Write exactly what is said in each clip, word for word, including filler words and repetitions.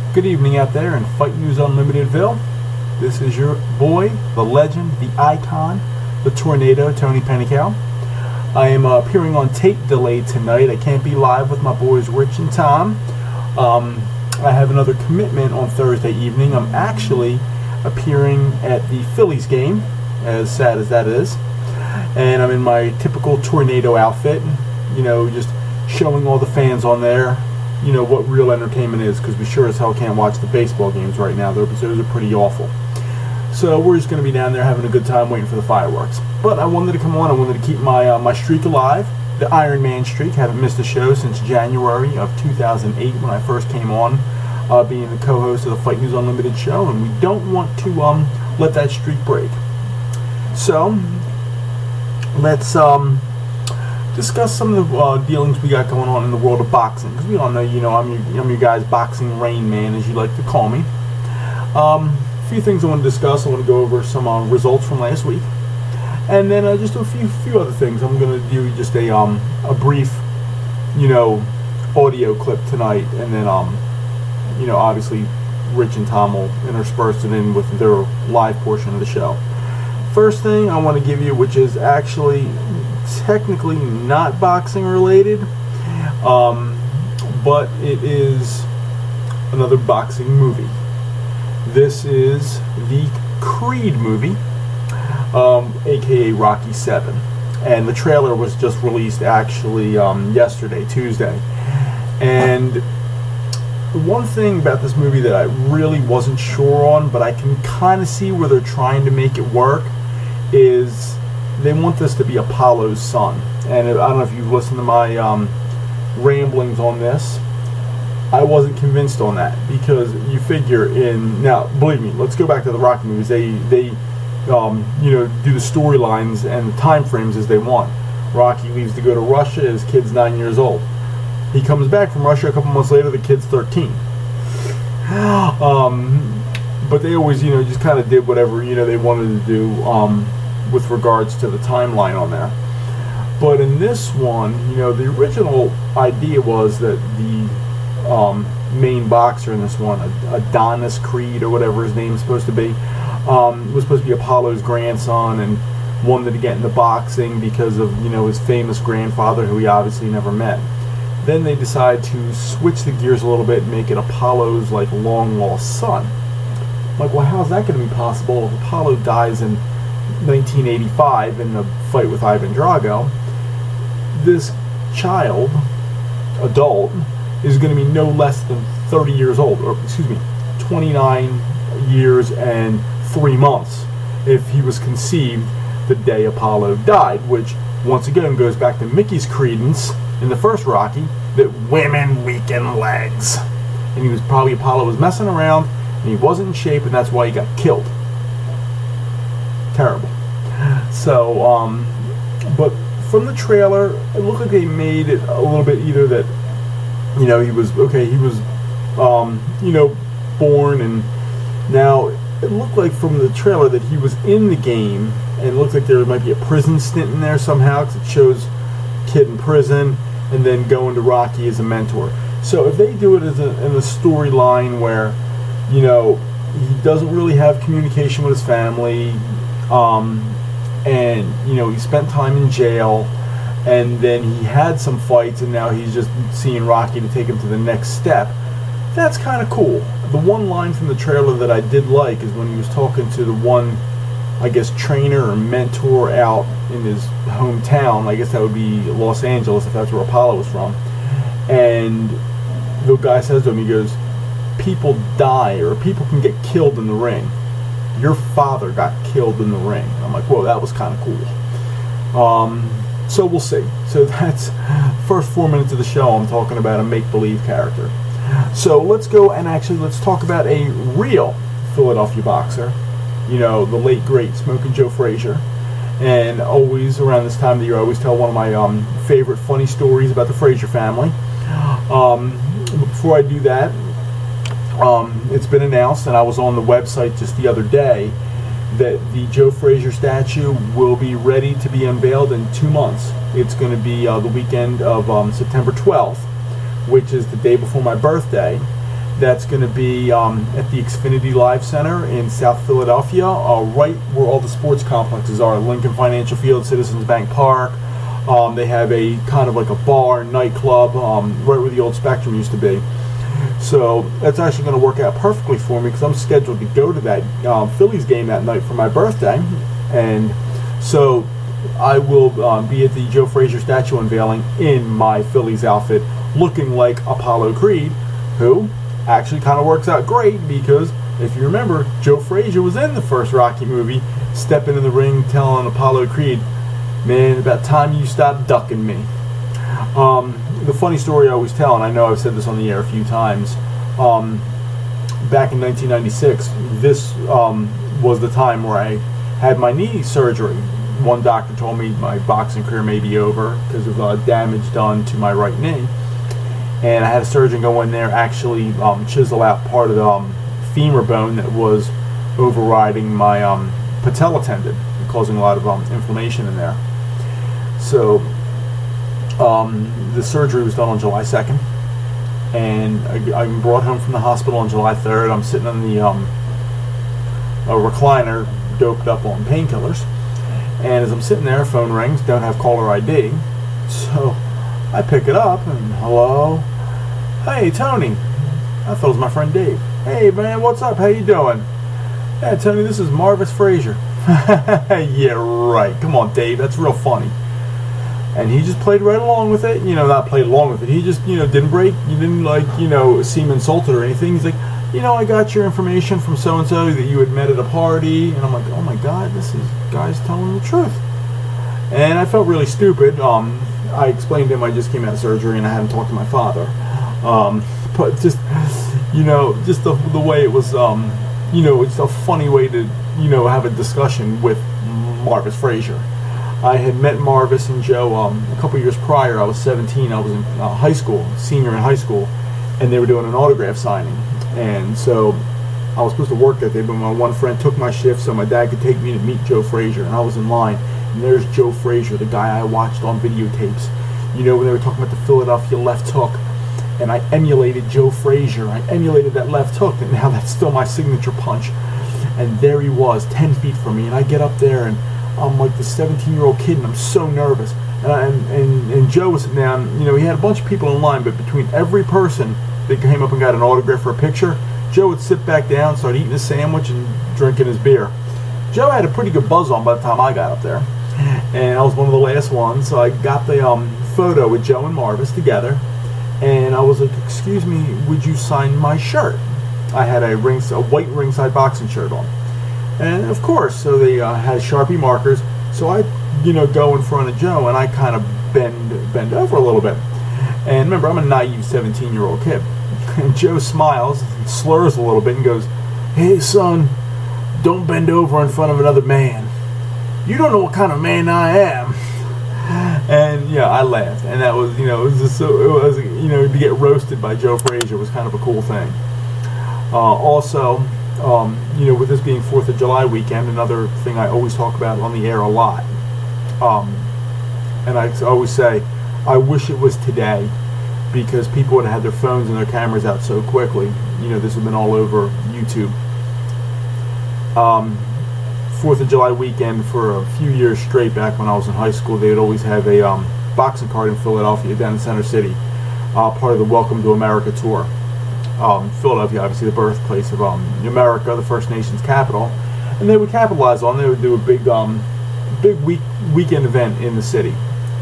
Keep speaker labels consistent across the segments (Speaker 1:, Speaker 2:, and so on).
Speaker 1: Good evening out there in Fight News Unlimitedville. This is your boy, the legend, the icon, the tornado, Tony Pennycow. I am uh, appearing on tape delay tonight. I can't be live with my boys Rich and Tom. Um, I have another commitment on Thursday evening. I'm actually appearing at the Phillies game, as sad as that is. And I'm in my typical tornado outfit, you know, just showing all the fans on there, you know, what real entertainment is, because we sure as hell can't watch the baseball games right now. Those are pretty awful. So we're just going to be down there having a good time waiting for the fireworks. But I wanted to come on. I wanted to keep my uh, my streak alive, the Iron Man streak. Haven't missed a show since January of two thousand eight when I first came on, uh, being the co-host of the Fight News Unlimited show, and we don't want to um, let that streak break. So let's um, discuss some of the uh, dealings we got going on in the world of boxing, because we all know, you know, I'm your, I'm your guy's boxing Rain Man, as you like to call me. Um, a few things I want to discuss. I want to go over some uh, results from last week, and then uh, just a few few other things. I'm going to do just a um a brief, you know, audio clip tonight, and then um, you know, obviously Rich and Tom will intersperse it in with their live portion of the show. First thing I want to give you, which is actually technically not boxing related, um, but it is another boxing movie. This is the Creed movie, um, aka Rocky seven, and the trailer was just released actually um, yesterday, Tuesday. And the one thing about this movie that I really wasn't sure on, but I can kind of see where they're trying to make it work, is they want this to be Apollo's son. And I don't know if you've listened to my um, ramblings on this. I wasn't convinced on that, because you figure in, now believe me, let's go back to the Rocky movies. They they um, you know, do the storylines and the time frames as they want. Rocky leaves to go to Russia. His kid's nine years old. He comes back from Russia a couple months later. The kid's thirteen. Um, but they always, you know, just kind of did whatever, you know, they wanted to do um, with regards to the timeline on there. But in this one, you know, the original idea was that the um, main boxer in this one, Adonis Creed or whatever his name's supposed to be, um, was supposed to be Apollo's grandson, and wanted to get into boxing because of, you know, his famous grandfather, who he obviously never met. Then they decide to switch the gears a little bit and make it Apollo's like long lost son. I'm like, well, how's that going to be possible if Apollo dies in nineteen eighty-five in the fight with Ivan Drago? This child, adult, is going to be no less than thirty years old, or excuse me, twenty-nine years and three months if he was conceived the day Apollo died, which once again goes back to Mickey's credence in the first Rocky that women weaken legs. And he was probably, Apollo was messing around and he wasn't in shape, and that's why he got killed. Terrible. So, um, but from the trailer, it looked like they made it a little bit either that, you know, he was, okay, he was, um, you know, born, and now it looked like from the trailer that he was in the game, and it looked like there might be a prison stint in there somehow, because it shows kid in prison and then going to Rocky as a mentor. So if they do it as a, in a storyline where, you know, he doesn't really have communication with his family, um, and, you know, he spent time in jail, and then he had some fights, and now he's just seeing Rocky to take him to the next step, that's kind of cool. The one line from the trailer that I did like is when he was talking to the one, I guess, trainer or mentor out in his hometown. I guess that would be Los Angeles, if that's where Apollo was from. And the guy says to him, he goes, people die, or people can get killed in the ring. Your father got killed in the ring. And I'm like, whoa, that was kind of cool. Um, so we'll see. So that's first four minutes of the show. I'm talking about a make-believe character. So let's go and actually let's talk about a real Philadelphia boxer. You know, the late great Smoking Joe Frazier. And always around this time of the year, I always tell one of my um, favorite funny stories about the Frazier family. Um, before I do that, um, it's been announced, and I was on the website just the other day, that the Joe Frazier statue will be ready to be unveiled in two months. It's going to be uh, the weekend of um, September twelfth, which is the day before my birthday. That's going to be um, at the Xfinity Live Center in South Philadelphia, uh, right where all the sports complexes are. Lincoln Financial Field, Citizens Bank Park. Um, they have a kind of like a bar, nightclub, um, right where the old Spectrum used to be. So that's actually going to work out perfectly for me because I'm scheduled to go to that um, Phillies game that night for my birthday. And so I will um, be at the Joe Frazier statue unveiling in my Phillies outfit, looking like Apollo Creed, who actually kind of works out great because if you remember, Joe Frazier was in the first Rocky movie, stepping in the ring telling Apollo Creed, "Man, about time you stop ducking me." Um, the funny story I always tell, and I know I've said this on the air a few times, um, back in nineteen ninety-six, this um, was the time where I had my knee surgery. One doctor told me my boxing career may be over because of uh, damage done to my right knee. And I had a surgeon go in there, actually um, chisel out part of the um, femur bone that was overriding my um, patella tendon, causing a lot of um, inflammation in there. So um, the surgery was done on July second, and I, I'm brought home from the hospital on July third. I'm sitting in the um, a recliner, doped up on painkillers, and as I'm sitting there, phone rings, don't have caller I D, so I pick it up and, "Hello? Hey, Tony." I thought it was my friend Dave. "Hey, man, what's up? How you doing?" "Yeah, Tony, this is Marvis Frazier." "Yeah, right. Come on, Dave. That's real funny." And he just played right along with it. You know, not played along with it. He just, you know, didn't break. You didn't, like, you know, seem insulted or anything. He's like, "You know, I got your information from so-and-so that you had met at a party." And I'm like, oh, my God, this is guy's telling the truth. And I felt really stupid. Um... I explained to him I just came out of surgery and I hadn't talked to my father. Um, but just, you know, just the, the way it was, um, you know, it's a funny way to, you know, have a discussion with Marvis Frazier. I had met Marvis and Joe um, a couple years prior. I was seventeen. I was in uh, high school, senior in high school, and they were doing an autograph signing. And so I was supposed to work that day, but my one friend took my shift so my dad could take me to meet Joe Frazier, and I was in line. And there's Joe Frazier, the guy I watched on videotapes. You know, when they were talking about the Philadelphia left hook. And I emulated Joe Frazier. I emulated that left hook, and now that's still my signature punch. And there he was, ten feet from me. And I get up there, and I'm like the seventeen-year-old kid, and I'm so nervous. And, I, and, and, and Joe was sitting down. You know, he had a bunch of people in line, but between every person that came up and got an autograph or a picture, Joe would sit back down, start eating his sandwich, and drinking his beer. Joe had a pretty good buzz on by the time I got up there. And I was one of the last ones, so I got the um, photo with Joe and Marvis together, and I was like, "Excuse me, would you sign my shirt?" I had a rings, a white ringside boxing shirt on, and of course, so they uh, had Sharpie markers. So I, you know, go in front of Joe, and I kind of bend bend over a little bit. And remember, I'm a naive seventeen-year-old kid. And Joe smiles, and slurs a little bit, and goes, "Hey, son, don't bend over in front of another man. You don't know what kind of man I am." And yeah, I laughed, and that was, you know, it was just so, it was, you know, to get roasted by Joe Frazier was kind of a cool thing. Uh, also, um, you know, with this being Fourth of July weekend, another thing I always talk about on the air a lot, um, and I always say, I wish it was today, because people would have had their phones and their cameras out so quickly. You know, this would have been all over YouTube. Um, Fourth of July weekend for a few years straight, back when I was in high school, they would always have a um, boxing card in Philadelphia, down in Center City, uh, part of the Welcome to America tour. Um, Philadelphia, obviously the birthplace of um, America, the First Nations capital, and they would capitalize on. They would do a big, um, big week weekend event in the city,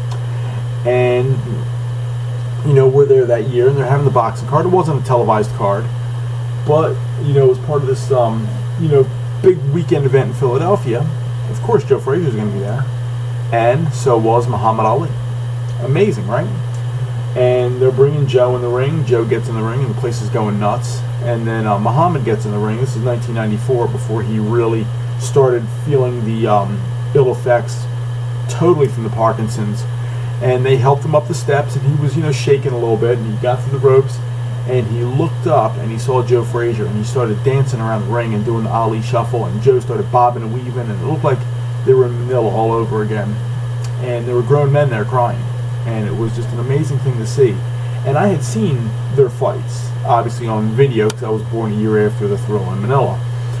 Speaker 1: and you know, we're there that year, and they're having the boxing card. It wasn't a televised card, but you know, it was part of this, um, you know. big weekend event in Philadelphia. Of course, Joe Frazier is going to be there, and so was Muhammad Ali. Amazing, right? And they're bringing Joe in the ring. Joe gets in the ring, and the place is going nuts. And then uh, Muhammad gets in the ring. This is nineteen ninety-four, before he really started feeling the um, ill effects totally from the Parkinson's. And they helped him up the steps, and he was, you know, shaking a little bit, and he got through the ropes. And he looked up and he saw Joe Frazier, and he started dancing around the ring and doing the Ali shuffle, and Joe started bobbing and weaving, and it looked like they were in Manila all over again. And there were grown men there crying, and it was just an amazing thing to see. And I had seen their fights, obviously on video, because I was born a year after the Thrill in Manila.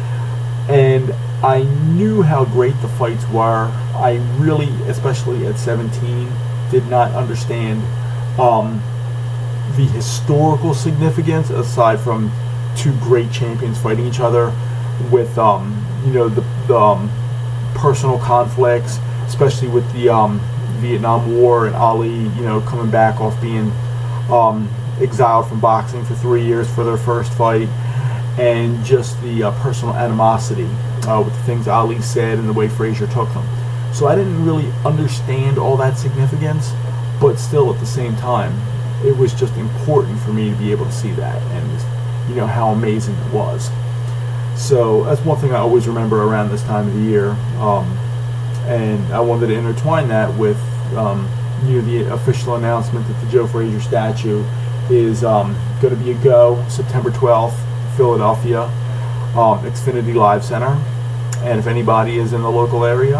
Speaker 1: And I knew how great the fights were. I really, especially at seventeen, did not understand um, the historical significance, aside from two great champions fighting each other, with um, you know the, the um, personal conflicts, especially with the um, Vietnam War and Ali, you know, coming back off being um, exiled from boxing for three years for their first fight, and just the uh, personal animosity uh, with the things Ali said and the way Frazier took them. So I didn't really understand all that significance, but still at the same time, it was just important for me to be able to see that, and you know how amazing it was. So that's one thing I always remember around this time of the year, um, and I wanted to intertwine that with um, you know the official announcement that the Joe Frazier statue is um, going to be a go September twelfth, Philadelphia, um, Xfinity Live Center, and if anybody is in the local area,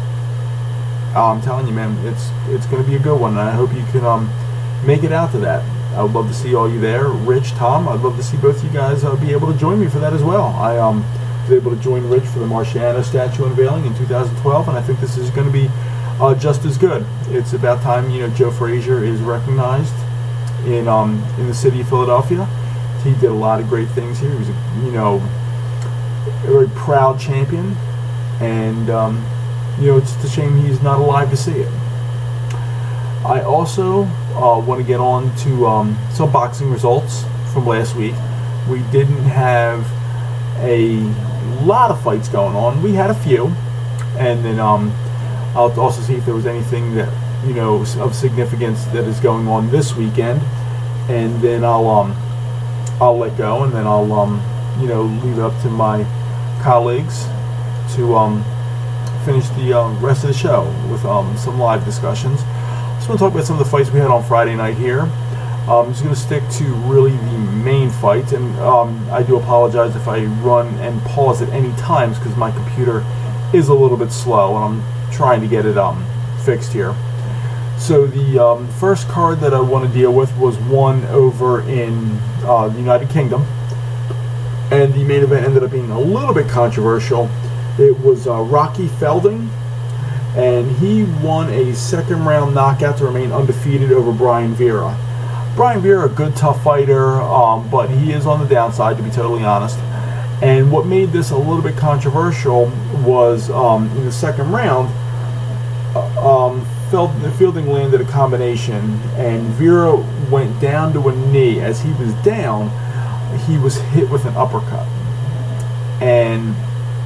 Speaker 1: I'm telling you, man, it's it's going to be a good one, and I hope you can um, make it out to that. I would love to see all you there. Rich, Tom, I'd love to see both you guys uh, be able to join me for that as well. I um, was able to join Rich for the Marciano statue unveiling in two thousand twelve, and I think this is going to be uh, just as good. It's about time, you know, Joe Frazier is recognized in um, in the city of Philadelphia. He did a lot of great things here. He was, a, you know, a very proud champion, and um, you know, it's just a shame he's not alive to see it. I also uh, want to get on to um, some boxing results from last week. We didn't have a lot of fights going on. We had a few, and then um, I'll also see if there was anything that you know of significance that is going on this weekend, and then I'll um, I'll let go, and then I'll um, you know leave it up to my colleagues to um, finish the uh, rest of the show with um, some live discussions. I just want to talk about some of the fights we had on Friday night here. Um, I'm just going to stick to really the main fights, and um, I do apologize if I run and pause at any times because my computer is a little bit slow and I'm trying to get it um, fixed here. So the um, first card that I want to deal with was one over in uh, the United Kingdom, and the main event ended up being a little bit controversial. It was uh, Rocky Felding, and he won a second round knockout to remain undefeated over Brian Vera. Brian Vera, a good tough fighter, um, but he is on the downside, to be totally honest. And what made this a little bit controversial was um, in the second round, uh, um, Fielding landed a combination, and Vera went down to a knee. As he was down, he was hit with an uppercut, and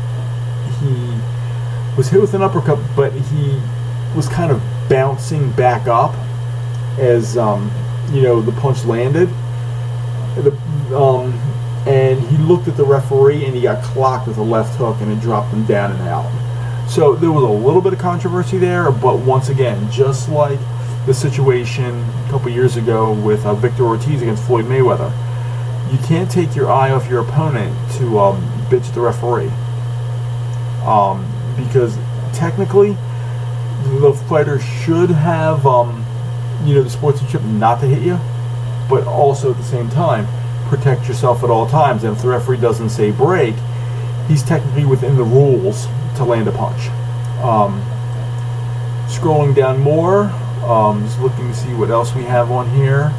Speaker 1: he was hit with an uppercut, but he was kind of bouncing back up as um, you know the punch landed. The, um, and he looked at the referee, and he got clocked with a left hook, and it dropped him down and out. So there was a little bit of controversy there, but once again, just like the situation a couple years ago with uh, Victor Ortiz against Floyd Mayweather, you can't take your eye off your opponent to um, bitch at the referee. Um, because technically, the fighter should have, um, you know, the sportsmanship not to hit you, but also at the same time, protect yourself at all times. And if the referee doesn't say break, he's technically within the rules to land a punch. Um, scrolling down more, um, just looking to see what else we have on here.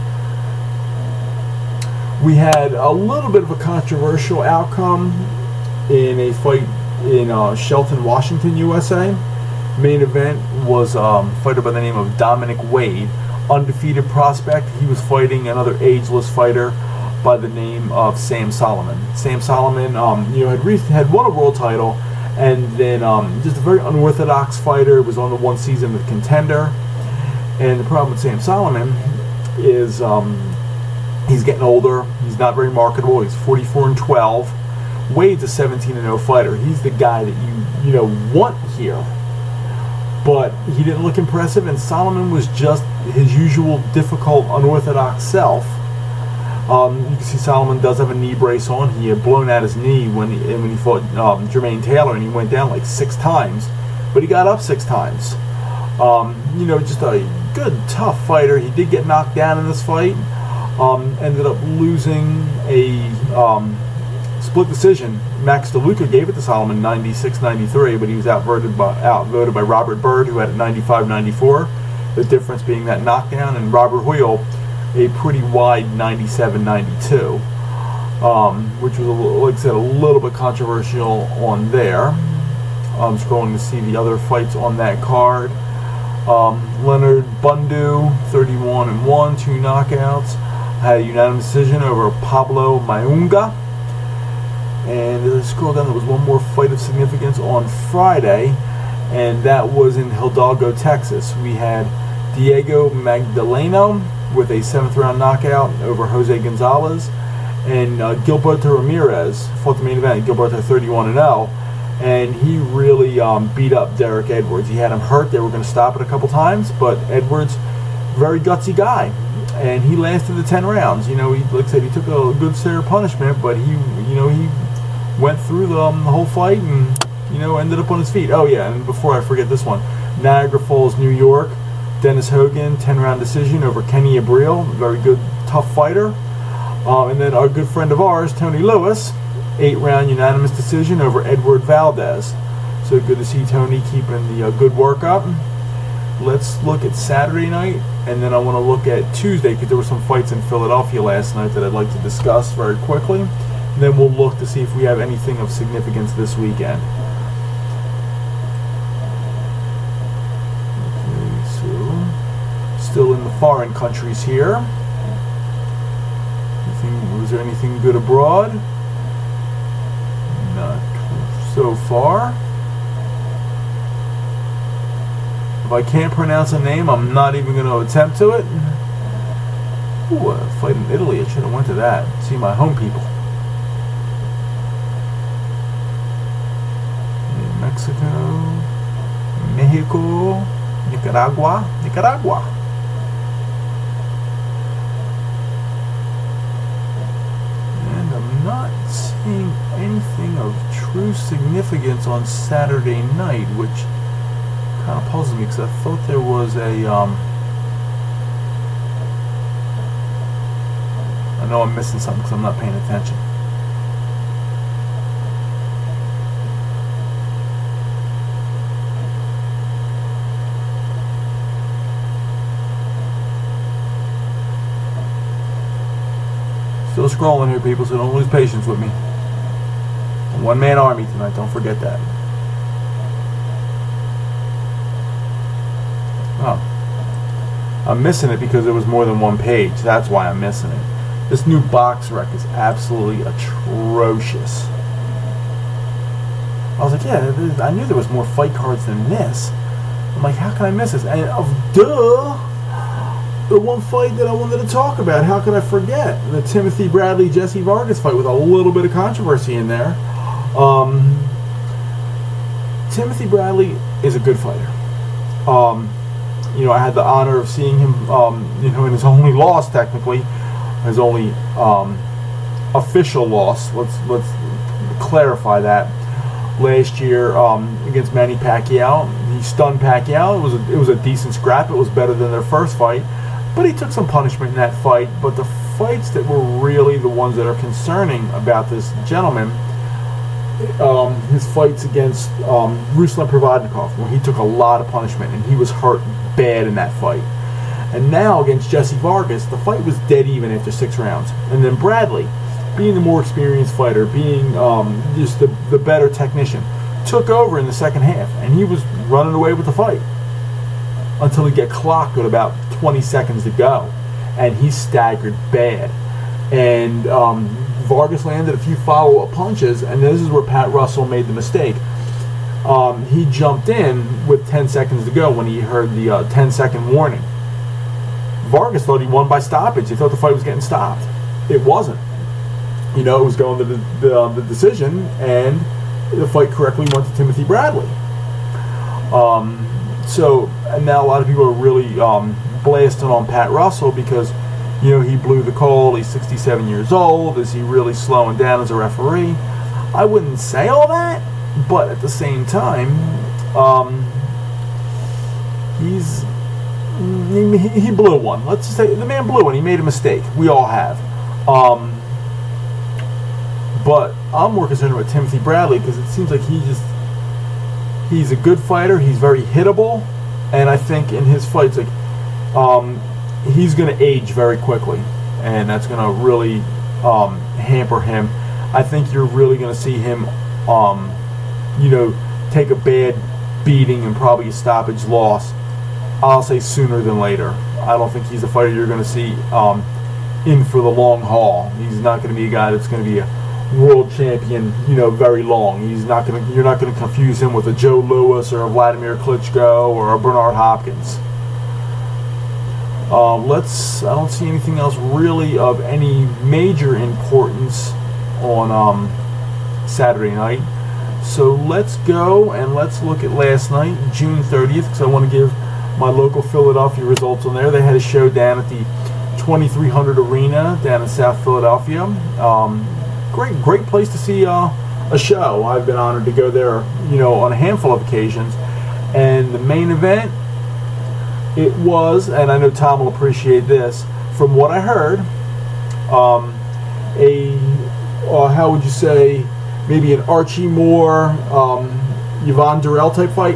Speaker 1: We had a little bit of a controversial outcome in a fight in uh, Shelton, Washington, U S A. Main event was um, a fighter by the name of Dominic Wade, undefeated prospect. He was fighting another ageless fighter by the name of Sam Solomon. Sam Solomon, um, you know, had re- had won a world title, and then um, just a very unorthodox fighter. Was on the one season with Contender, and the problem with Sam Solomon is um, he's getting older. He's not very marketable. He's forty-four and twelve. Wade's a seventeen and oh fighter. He's the guy that you you know want here, but he didn't look impressive, and Solomon was just his usual difficult, unorthodox self. Um, you can see Solomon does have a knee brace on. He had blown out his knee when he, when he fought um, Jermaine Taylor, and he went down like six times, but he got up six times. Um, you know, just a good, tough fighter. He did get knocked down in this fight, Um, ended up losing a um, split decision. Max DeLuca gave it to Solomon ninety-six ninety-three, but he was outvoted by, outvoted by Robert Byrd, who had it ninety-five ninety-four. The difference being that knockdown, and Robert Hoyle a pretty wide ninety-seven ninety-two, um, which was, a little, like I said, a little bit controversial on there. I'm scrolling to see the other fights on that card. Um, Leonard Bundu, thirty-one and one, two knockouts. Had a unanimous decision over Pablo Mayunga. And as I scroll down, there was one more fight of significance on Friday, and that was in Hidalgo, Texas. We had Diego Magdaleno with a seventh round knockout over Jose Gonzalez, and uh, Gilberto Ramirez fought the main event. Gilberto thirty-one and oh, and he really um, beat up Derek Edwards. He had him hurt. They were going to stop it a couple times, but Edwards, very gutsy guy, and he lasted the ten rounds. You know, he, like I said, he took a good severe punishment, but he, you know, he went through the, um, the whole fight and, you know, ended up on his feet. Oh yeah, and before I forget this one, Niagara Falls, New York, Dennis Hogan, ten round decision over Kenny Abril, very good, tough fighter. Um, and then our good friend of ours, Tony Lewis, eight round unanimous decision over Edward Valdez. So good to see Tony keeping the uh, good work up. Let's look at Saturday night, and then I want to look at Tuesday, because there were some fights in Philadelphia last night that I'd like to discuss very quickly. And then we'll look to see if we have anything of significance this weekend. Okay, so still in the foreign countries here. Anything, was there anything good abroad? Not so far. If I can't pronounce a name, I'm not even going to attempt to it. Ooh, a fight in Italy. I should have went to that. See my home people. Mexico, Mexico, Nicaragua, Nicaragua. And I'm not seeing anything of true significance on Saturday night, which kind of puzzles me, because I thought there was a um I know I'm missing something because I'm not paying attention. Still scrolling here, people, so don't lose patience with me. One man army tonight, don't forget that. Oh, I'm missing it because there was more than one page. That's why I'm missing it. This new box rec is absolutely atrocious. I was like, yeah, I knew there was more fight cards than this. I'm like, how can I miss this? And of duh, the one fight that I wanted to talk about, how could I forget? The Timothy Bradley Jesse Vargas fight with a little bit of controversy in there. Um, Timothy Bradley is a good fighter. Um, you know, I had the honor of seeing him, um, you know, in his only loss, technically, his only um, official loss. Let's let's clarify that. Last year um, against Manny Pacquiao, he stunned Pacquiao. It was a, it was a decent scrap. It was better than their first fight, but he took some punishment in that fight. But the fights that were really the ones that are concerning about this gentleman, um, his fights against um, Ruslan Provodnikov, where he took a lot of punishment and he was hurt bad in that fight. And now against Jesse Vargas, the fight was dead even after six rounds. And then Bradley, being the more experienced fighter, being um, just the, the better technician, took over in the second half, and he was running away with the fight until he got clocked with about twenty seconds to go, and he staggered bad. And um, Vargas landed a few follow-up punches, and this is where Pat Russell made the mistake. Um, he jumped in with ten seconds to go when he heard the uh, ten second warning. Vargas thought he won by stoppage. He thought the fight was getting stopped. It wasn't. You know, it was going to the, the, um, the decision, and the fight correctly went to Timothy Bradley. Um, so, and now a lot of people are really um, blasting on Pat Russell because, you know, he blew the call. He's sixty-seven years old. Is he really slowing down as a referee? I wouldn't say all that, but at the same time, um, he's... Mm, he, he blew one. Let's just say the man blew one. He made a mistake. We all have. Um, but I'm more concerned about Timothy Bradley because it seems like he just he's a good fighter. He's very hittable, and I think in his fights, like um, he's going to age very quickly, and that's going to really um, hamper him. I think you're really going to see him, um, you know, take a bad beating and probably a stoppage loss. I'll say sooner than later. I don't think he's a fighter you're going to see um, in for the long haul. He's not going to be a guy that's going to be a world champion, you know, very long. He's not going to. You're not going to confuse him with a Joe Louis or a Vladimir Klitschko or a Bernard Hopkins. Uh, let's. I don't see anything else really of any major importance on um, Saturday night. So let's go and let's look at last night, June thirtieth, because I want to give my local Philadelphia results on there. They had a show down at the twenty-three hundred Arena down in South Philadelphia. Um, great, great place to see uh, a show. I've been honored to go there, you know, on a handful of occasions. And the main event, it was, and I know Tom will appreciate this, from what I heard, um, a, uh, how would you say, maybe an Archie Moore, um, Yvonne Durrell type fight,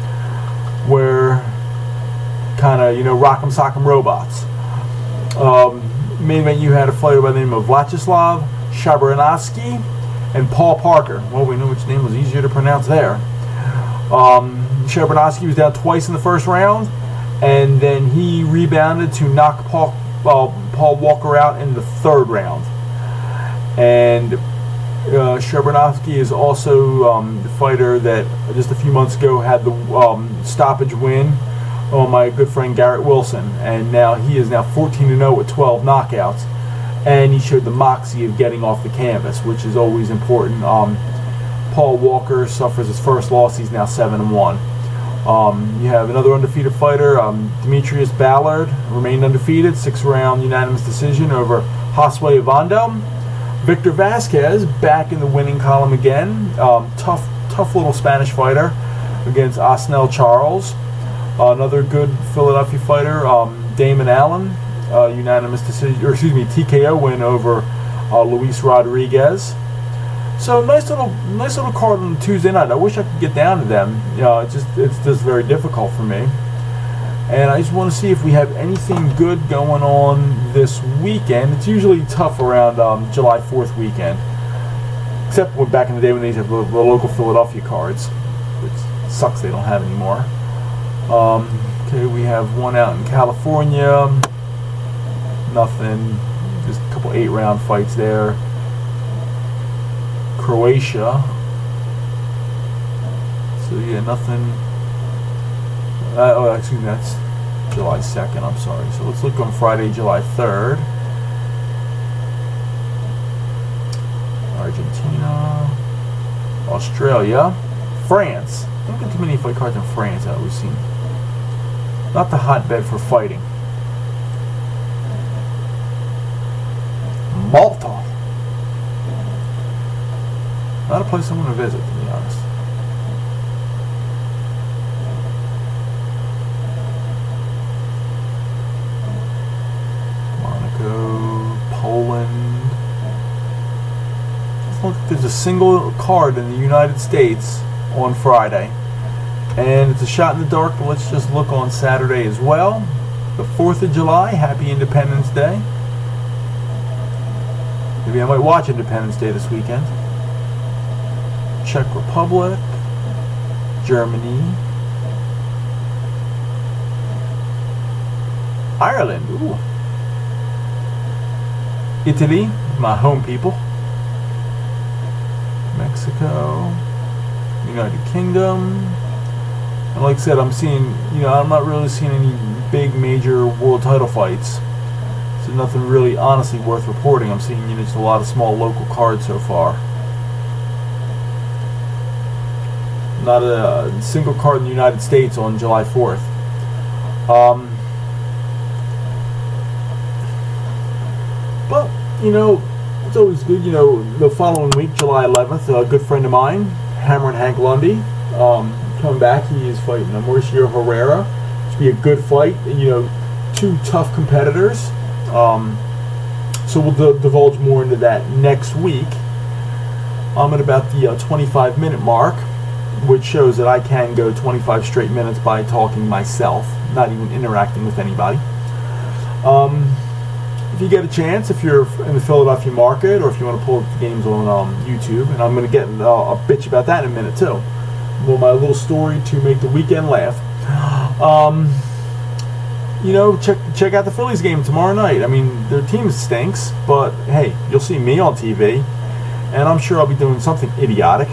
Speaker 1: where kind of, you know, rock'em sock'em robots. Um, main event, you had a fighter by the name of Vyacheslav Shabransky and Paul Parker. Well, we know which name was easier to pronounce there. Um, Shabransky was down twice in the first round, and then he rebounded to knock Paul, uh, Paul Walker out in the third round. And uh, Shabransky is also um, the fighter that just a few months ago had the um, stoppage win on my good friend Garrett Wilson, and now he is now fourteen and oh with twelve knockouts, and he showed the moxie of getting off the canvas, which is always important. Um, Paul Walker suffers his first loss. He's now seven and one. Um, you have another undefeated fighter, um, Demetrius Ballard, remained undefeated, six-round unanimous decision over Josue Evando. Victor Vasquez back in the winning column again. Um, tough, tough little Spanish fighter against Osnell Charles. Uh, another good Philadelphia fighter, um, Damon Allen, uh, unanimous decision, or excuse me, T K O win over uh, Luis Rodriguez. So nice little, nice little card on Tuesday night. I wish I could get down to them. You know, it's just, it's just very difficult for me. And I just want to see if we have anything good going on this weekend. It's usually tough around um, July fourth weekend, except when back in the day when they used to have the, the local Philadelphia cards, which sucks they don't have anymore. Um, okay, we have one out in California. Nothing. Just a couple eight-round fights there. Croatia. So yeah, nothing. Uh, oh, excuse me, that's July second. I'm sorry. So let's look on Friday, July third. Argentina, Australia, France. Don't get too many fight cards in France that we've seen. Not the hotbed for fighting. Malta. Not a place I want to visit, to be honest. Monaco, Poland. Just look, there's a single card in the United States on Friday. And it's a shot in the dark, but let's just look on Saturday as well. The fourth of July, happy Independence Day. Maybe I might watch Independence Day this weekend. Czech Republic, Germany, Ireland, ooh. Italy, my home people, Mexico, United Kingdom. And like I said, I'm seeing, you know, I'm not really seeing any big major world title fights. So nothing really honestly worth reporting. I'm seeing, you know, just a lot of small local cards so far. Not a single card in the United States on July fourth. Um, but, you know, it's always good. You know, the following week, July eleventh, a good friend of mine, Hammer and Hank Lundy, um, coming back. He is fighting Mauricio Herrera. It should be a good fight. You know, two tough competitors. Um, so we'll d- divulge more into that next week. I'm at about the uh, twenty-five minute mark, which shows that I can go twenty-five straight minutes by talking myself, not even interacting with anybody. Um, if you get a chance, if you're in the Philadelphia market, or if you want to pull up the games on um, YouTube, and I'm going to get uh, a bitch about that in a minute too. Well, my little story to make the weekend laugh. Um, you know, check check out the Phillies game tomorrow night. I mean, their team stinks, but hey, you'll see me on T V, and I'm sure I'll be doing something idiotic.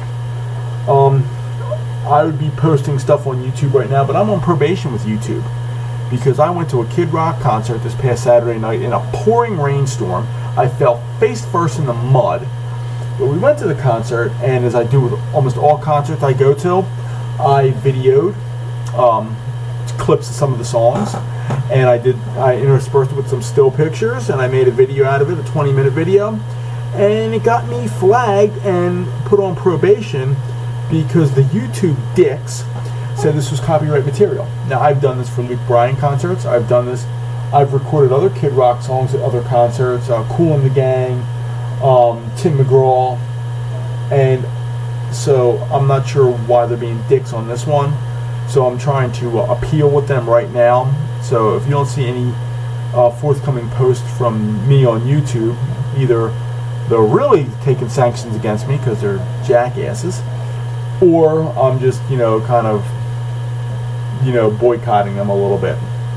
Speaker 1: Um, I would be posting stuff on YouTube right now, but I'm on probation with YouTube because I went to a Kid Rock concert this past Saturday night in a pouring rainstorm. I fell face first in the mud. But we went to the concert, and as I do with almost all concerts I go to, I videoed um, clips of some of the songs, and I did I interspersed it with some still pictures, and I made a video out of it, a twenty minute video, and it got me flagged and put on probation because the YouTube dicks said this was copyright material. Now, I've done this for Luke Bryan concerts. I've done this. I've recorded other Kid Rock songs at other concerts, uh, Kool and the Gang, um, Tim McGraw, and so I'm not sure why they're being dicks on this one. So I'm trying to uh, appeal with them right now. So if you don't see any uh, forthcoming posts from me on YouTube, either they're really taking sanctions against me because they're jackasses, or I'm just, you know, kind of, you know, boycotting them a little bit.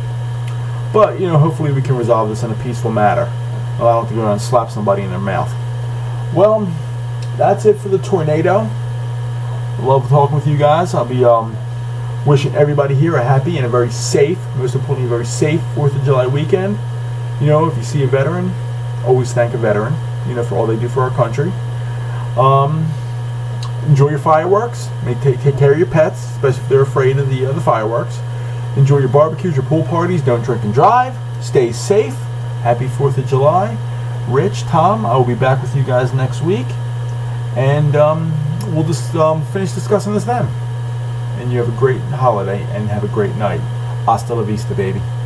Speaker 1: But, you know, hopefully we can resolve this in a peaceful manner. Well, I don't have to go around and slap somebody in their mouth. Well, that's it for the tornado. Love talking with you guys. I'll be um, wishing everybody here a happy and a very safe, most importantly, a very safe fourth of July weekend. You know, if you see a veteran, always thank a veteran, you know, for all they do for our country. Um, enjoy your fireworks. Make, take, take care of your pets, especially if they're afraid of the, uh, the fireworks. Enjoy your barbecues, your pool parties. Don't drink and drive. Stay safe. Happy fourth of July. Rich, Tom, I will be back with you guys next week. And um, we'll just um, finish discussing this then. And you have a great holiday and have a great night. Hasta la vista, baby.